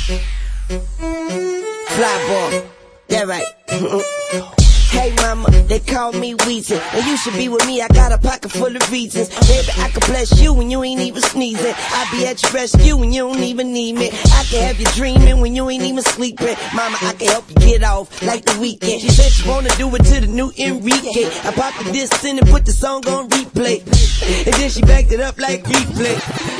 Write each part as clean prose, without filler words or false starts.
Fly ball, that right. Hey mama, they call me Weezy, and you should be with me, I got a pocket full of reasons. Baby, I can bless you when you ain't even sneezing. I be at your rescue when you don't even need me. I can have you dreaming when you ain't even sleeping. Mama, I can help you get off like the weekend. She said she wanna do it to the new Enrique. I popped the disc in and put the song on replay, and then she backed it up like replay.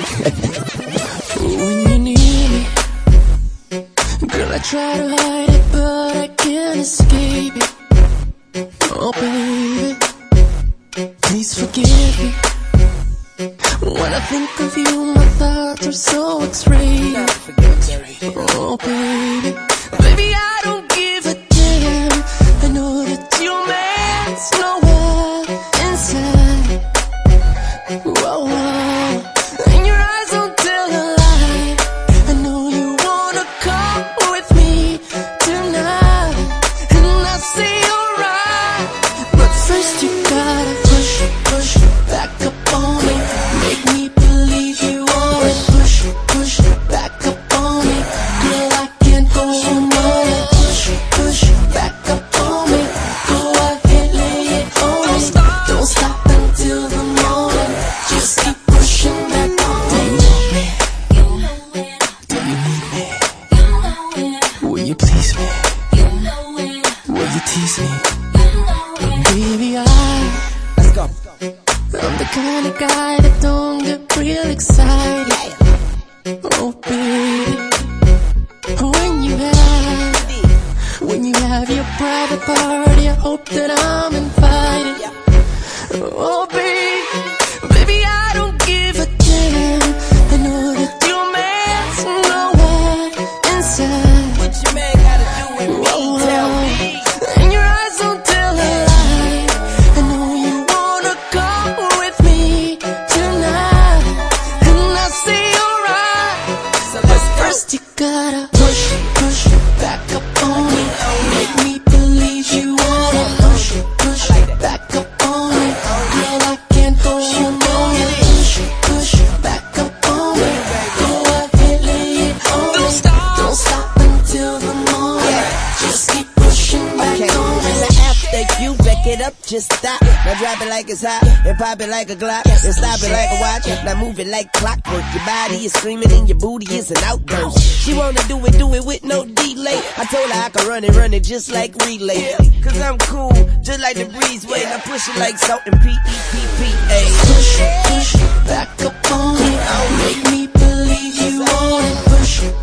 When you need me, girl, I try to hide it, but I can't escape it. Oh baby, please forgive me. When I think of you, my thoughts are so X-rated. Oh baby, baby, I don't give a damn. I know that your man's nowhere inside. Whoa, and your eyes don't tell a lie. I know you wanna come with me tonight, and I say alright. But first you gotta push back up on me. Make me believe you want it. Push back up on me. Girl, I can't go on it. Push back up on me. Go ahead, lay it on me. Don't stop until the morning. Just keep pushing back on me. Do you need me? Will you please me? Will you tease me? Baby, Let's go. I'm the kind of guy that don't get real excited. Oh baby, when you have your private party, I hope that I'm invited. Oh baby, I don't give a damn. I know that your man's nowhere inside. What your man gotta do with me? Tell me. And your eyes don't tell a lie. I know you wanna come with me tonight, and I say alright. So But let's go. first you gotta push back up on me. Make me believe you wanna push back up on me. Girl, I can't go on it. Push back up on me. Go ahead, lay it on me. Don't stop until the morning. Just keep pushing back Okay, on me. now after you back it up, just stop. Now drop it like it's hot, and pop it like a Glock, and stop it like a watch. Now move it like clockwork. Your body is screaming and your booty is an outburst. She wanna do it with no delay. I told her I could run it just like relay. Cause I'm cool, just like the breezeway. Now push it like salt and P-E-P-P-A. Push back up on me. Make me believe you want it.